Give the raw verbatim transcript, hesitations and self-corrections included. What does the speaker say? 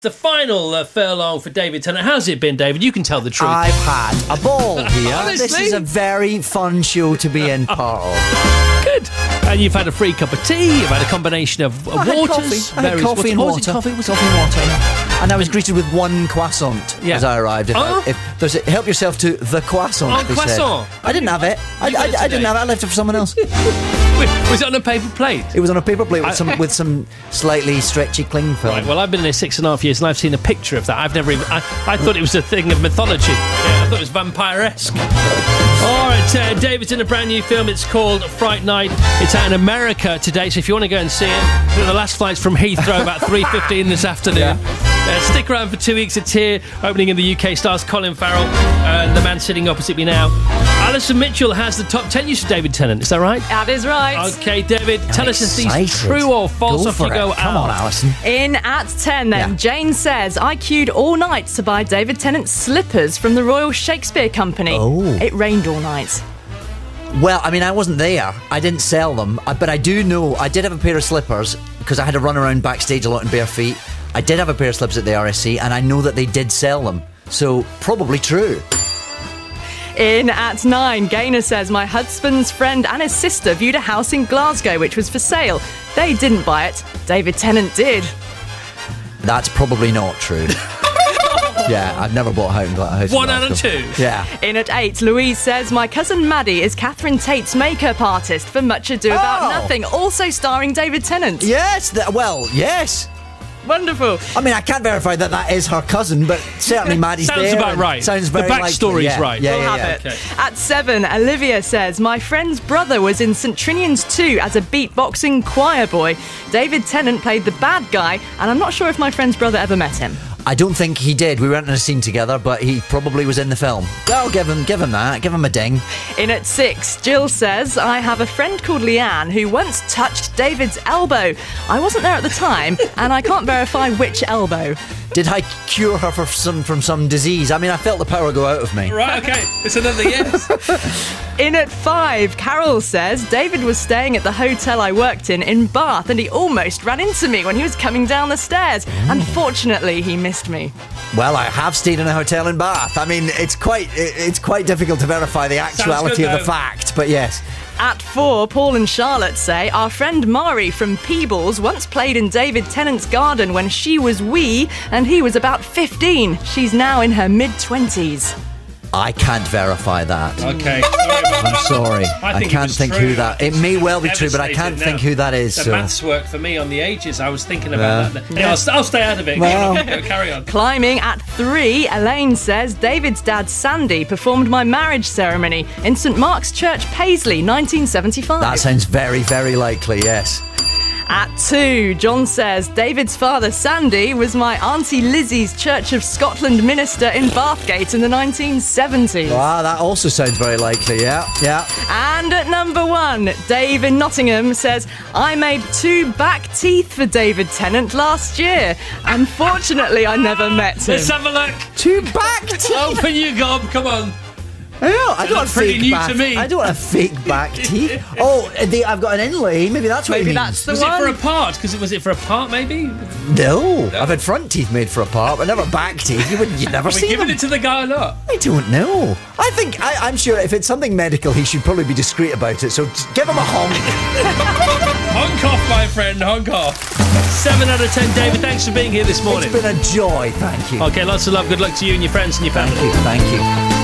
The final uh, furlong for David Tennant. How's it been, David? You can tell the truth. I've had a ball here. Honestly? This is a very fun show to be in part of. Good. And you've had a free cup of tea. You've had a combination of uh, I had waters. coffee. I had various coffee waters. and What was water. it? Coffee, was it? Coffee and water. And I was greeted with one croissant Yeah. as I arrived. If, Oh. I, if there's a, help yourself to the croissant. Oh, they said. croissant. I didn't have it. I, You got it I, I didn't today. have it. I left it for someone else. Wait, was it on a paper plate? It was on a paper plate with I- some with some slightly stretchy cling film. Right, well, I've been here six and a half years and I've seen a picture of that. I've never even... I, I thought it was a thing of mythology. Yeah, I thought it was vampire-esque. All right, uh, David's in a brand new film. It's called Fright Night. It's out in America today, so if you want to go and see it, the last flight's from Heathrow about three fifteen this afternoon. Uh, stick around for two weeks. It's here, opening in the U K. Stars Colin Farrell, uh, the man sitting opposite me now. Alison Mitchell has the top ten news for David Tennant. Is that right? That is right. Okay, David, tell us if these Excited. true or false. Go Off for you it. go, Come Al. on, Alison. In at ten, then, Yeah. Jane says, I queued all night to buy David Tennant's slippers from the Royal Shakespeare Company. Oh. It rained all night. Well, I mean, I wasn't there. I didn't sell them. Uh, But I do know, I did have a pair of slippers because I had to run around backstage a lot in bare feet. I did have a pair of slippers at the R S C, and I know that they did sell them. So, probably true. In at nine, Gaynor says, my husband's friend and his sister viewed a house in Glasgow which was for sale. They didn't buy it. David Tennant did. That's probably not true. Yeah, I've never bought a house in Gla- a house in One out of Glasgow. two. Yeah. In at eight, Louise says, my cousin Maddie is Catherine Tate's makeup artist for Much Ado About Oh. Nothing, also starring David Tennant. Yes, th- well, yes. Wonderful. I mean, I can't verify that that is her cousin, but certainly Maddie's Sounds there. about and right. Sounds The very likely. backstory's Yeah. right. Yeah, We'll yeah, have yeah. it. Okay. At seven, Olivia says, my friend's brother was in St Trinian's two as a beatboxing choir boy. David Tennant played the bad guy, and I'm not sure if my friend's brother ever met him. I don't think he did. We weren't in a scene together, but he probably was in the film. Well, give him, give him that. Give him a ding. In at six, Jill says, I have a friend called Leanne who once touched David's elbow. I wasn't there at the time, and I can't verify which elbow. Did I cure her for some from some disease? I mean, I felt the power go out of me. Right, okay. It's another yes. In at five, Carol says, David was staying at the hotel I worked in in Bath and he almost ran into me when he was coming down the stairs. Unfortunately, he missed me. Well, I have stayed in a hotel in Bath. I mean, it's quite it- it's quite difficult to verify the actuality good, of the though. fact, but yes. At four, Paul and Charlotte say, our friend Mari from Peebles once played in David Tennant's garden when she was wee and he was about fifteen. She's now in her mid-twenties. I can't verify that. Okay. Sorry about I'm that. sorry. I I, think it can't was think true. who that. It may well be true, but I can't Devastated think now. who that is. The So. maths work for me on the ages. I was thinking about Yeah. that. Anyway, I'll, I'll stay out of it. Well. Go, carry on. Climbing at three, Elaine says, David's dad Sandy performed my marriage ceremony in St Mark's Church, Paisley, nineteen seventy-five. That sounds very, very likely. Yes. At two, John says, David's father Sandy was my Auntie Lizzie's Church of Scotland minister in Bathgate in the nineteen seventies. Wow, that also sounds very likely. Yeah, yeah. And at number one, Dave in Nottingham says, I made two back teeth for David Tennant last year. Unfortunately, I never met him. Let's have a look. Two back teeth. Open your gob. Come on. I don't, I don't have pretty fake new back. to me. I don't have fake back teeth. Oh, they, I've got an inlay. Maybe that's what Maybe it that's means. the Was one. it for a part? Because was it for a part, maybe? No, I've had front teeth made for a part, but never back teeth. You wouldn't. You'd never Are we see giving them. it to the guy or not? I don't know. I think I, I'm sure if it's something medical, he should probably be discreet about it. So just give him a honk. Honk off, my friend. Honk off. Seven out of ten, David. Thanks for being here this morning. It's been a joy. Thank you. Okay, lots of love. Good luck to you and your friends and your family. Thank you. Thank you.